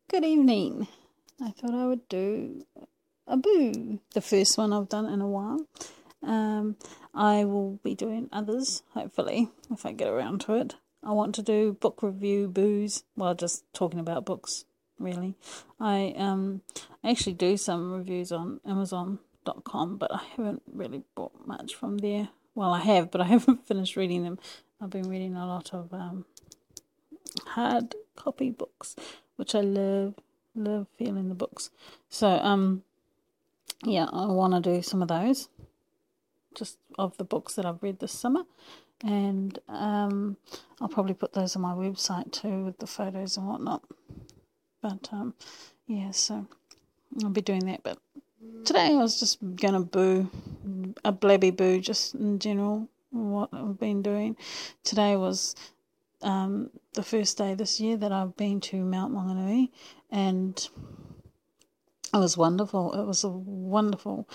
Good evening. I thought I would do a boo, the first one I've done in a while. I will be doing others, hopefully, if I get around to it. I want to do book review boos, well, just talking about books, really. I actually do some reviews on Amazon.com, but I haven't really bought much from there. Well, I have, but I haven't finished reading them. I've been reading a lot of hard copy books, which I love feeling the books. So yeah, I want to do some of those, just of the books that I've read this summer, and I'll probably put those on my website too with the photos and whatnot. But yeah, so I'll be doing that. But today I was just gonna boo a blabby boo, just in general what I've been doing. Today was the first day this year that I've been to Mount Maunganui, and it was wonderful. It was a wonderful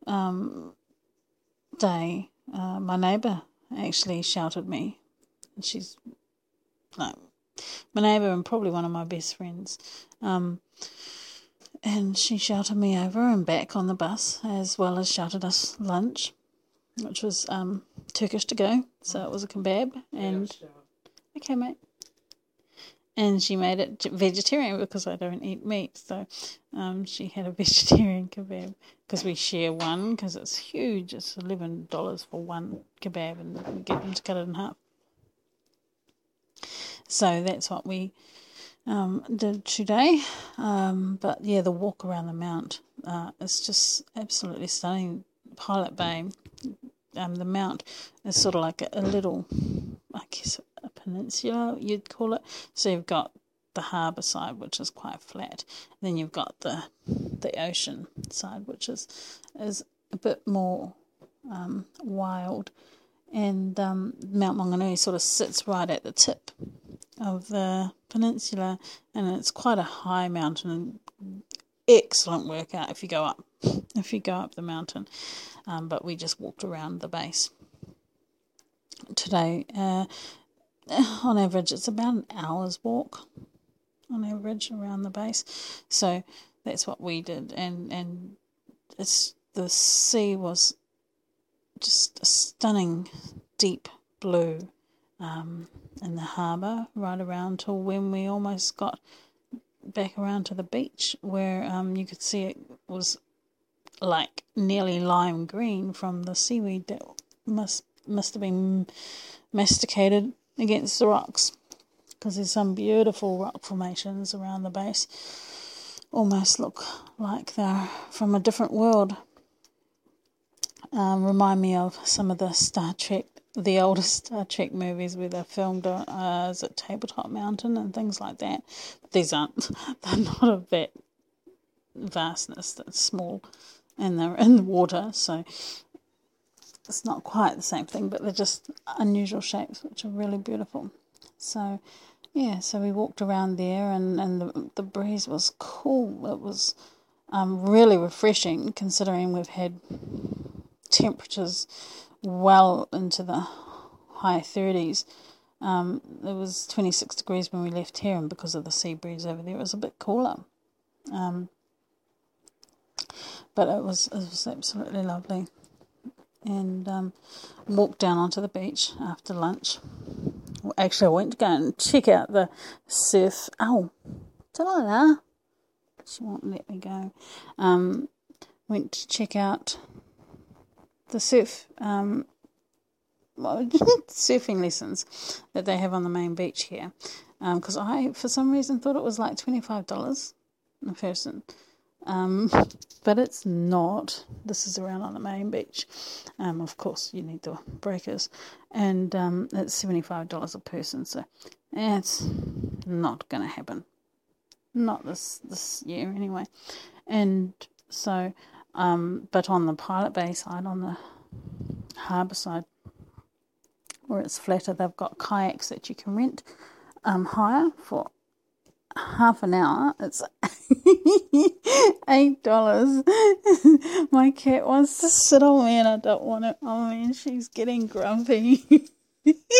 day. My neighbour actually shouted me. She's like my neighbour and probably one of my best friends. And she shouted me over and back on the bus, as well as shouted us lunch, which was Turkish to go. So it was a kebab and... Okay, mate. And she made it vegetarian because I don't eat meat. So she had a vegetarian kebab because we share one because it's huge. It's $11 for one kebab and we get them to cut it in half. So that's what we did today. But yeah, the walk around the mount is just absolutely stunning. Pilot Bay, the mount is sort of like a little, I guess, a peninsula, you'd call it. So you've got the harbour side, which is quite flat. Then you've got the ocean side, which is a bit more wild. And Mount Maunganui sort of sits right at the tip of the peninsula, and it's quite a high mountain. Excellent workout if you go up the mountain. But we just walked around the base today. On average, it's about an hour's walk on average around the base. So that's what we did, and the sea was just a stunning deep blue in the harbour right around till when we almost got back around to the beach, where you could see it was like nearly lime green from the seaweed that must have been masticated against the rocks, because there's some beautiful rock formations around the base, almost look like they're from a different world. Remind me of some of the older Star Trek movies where they're filmed is it Tabletop Mountain and things like that. But these aren't, they're not of that vastness, that's small, and they're in the water, so it's not quite the same thing, but they're just unusual shapes, which are really beautiful. So, yeah, so we walked around there, and the breeze was cool. It was really refreshing, considering we've had temperatures well into the high 30s. It was 26 degrees when we left here, and because of the sea breeze over there, it was a bit cooler. But it was absolutely lovely. And walked down onto the beach after lunch. Well, actually, I went to go and check out the surf. Oh, ta-da! She won't let me go. Went to check out the surf, surfing lessons that they have on the main beach here. Because I, for some reason, thought it was like $25 a person. But it's not. This is around on the main beach. Of course, you need the breakers, and it's $75 a person. So it's not going to happen. Not this year anyway. And so, but on the Pilot Bay side, on the harbour side, where it's flatter, they've got kayaks that you can rent hire for half an hour. It's $8. My cat wants to sit on me and I don't want it on me, and she's getting grumpy.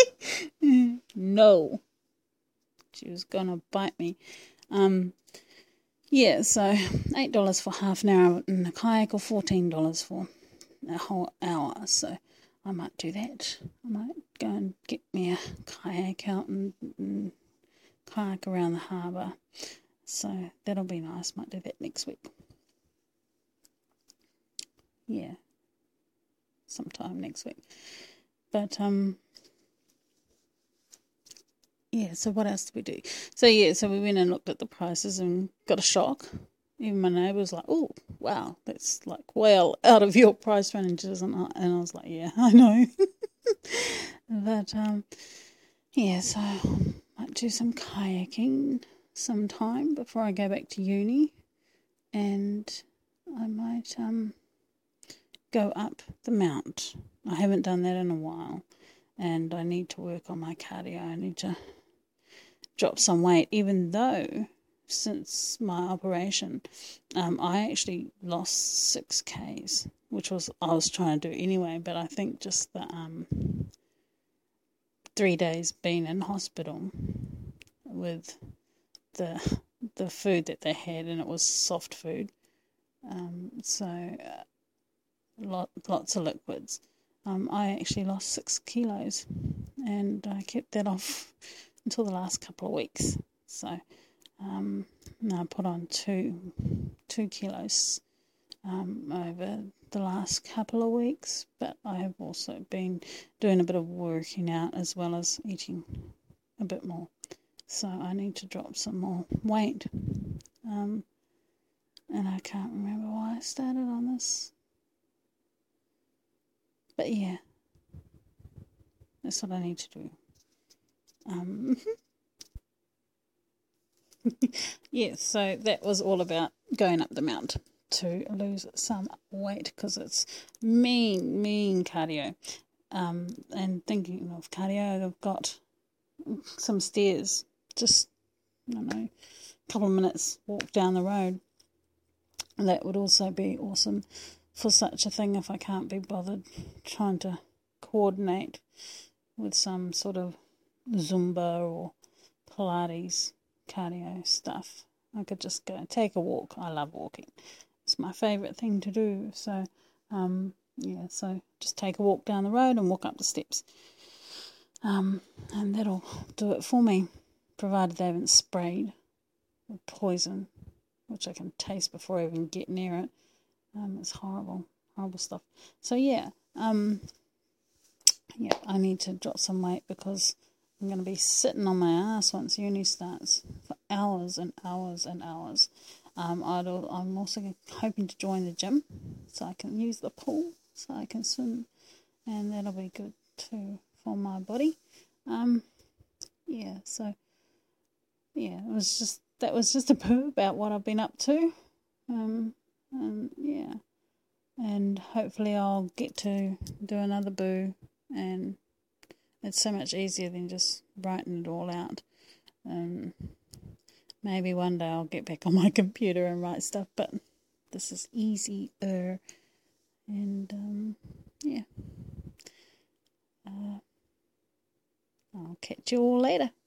No, she was gonna bite me. yeah, so $8 for half an hour in a kayak or $14 for a whole hour. So I might do that. I might go and get me a kayak out and kayak around the harbour. So that'll be nice. Might do that next week. Yeah, sometime next week. But yeah, so what else did we do? So we went and looked at the prices and got a shock. Even my neighbour was like, "Oh, wow, that's like well out of your price range, isn't it?" And I was like, "Yeah, I know." But yeah, so I might do some kayaking sometime before I go back to uni, and I might go up the mount. I haven't done that in a while, and I need to work on my cardio. I need to drop some weight, even though since my operation, I actually lost 6 kgs, which I was trying to do anyway, but I think just the 3 days being in hospital with the food that they had, and it was soft food, so lots of liquids. I actually lost 6 kilos, and I kept that off until the last couple of weeks. So I put on 2 kilos over the last couple of weeks, but I have also been doing a bit of working out as well as eating a bit more. So I need to drop some more weight. And I can't remember why I started on this. But yeah, that's what I need to do. Yeah, so that was all about going up the mount to lose some weight, because it's mean cardio. And thinking of cardio, I've got some stairs, just, I don't know, a couple of minutes walk down the road. And that would also be awesome for such a thing if I can't be bothered trying to coordinate with some sort of Zumba or Pilates cardio stuff. I could just go take a walk. I love walking. It's my favourite thing to do. So, so just take a walk down the road and walk up the steps. And that'll do it for me, provided they haven't sprayed with poison, which I can taste before I even get near it. It's horrible stuff. So I need to drop some weight, because I'm going to be sitting on my ass once uni starts for hours and hours and hours. I'm also hoping to join the gym so I can use the pool, so I can swim, and that'll be good too for my body. That was just a bit about what I've been up to. And hopefully I'll get to do another boo, and it's so much easier than just writing it all out. Maybe one day I'll get back on my computer and write stuff, but this is easier. And I'll catch you all later.